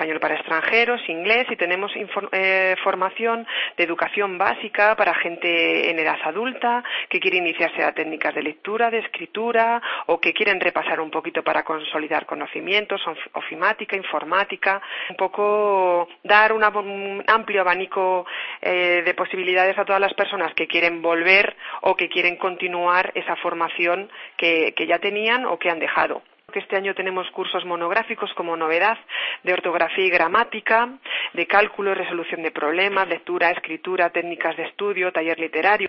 español para extranjeros, inglés, y tenemos formación de educación básica para gente en edad adulta que quiere iniciarse a técnicas de lectura, de escritura, o que quieren repasar un poquito para consolidar conocimientos, ofimática, informática, un poco dar un amplio abanico de posibilidades a todas las personas que quieren volver o que quieren continuar esa formación que ya tenían o que han dejado. Este año tenemos cursos monográficos como novedad de ortografía y gramática, de cálculo y resolución de problemas, lectura, escritura, técnicas de estudio, taller literario.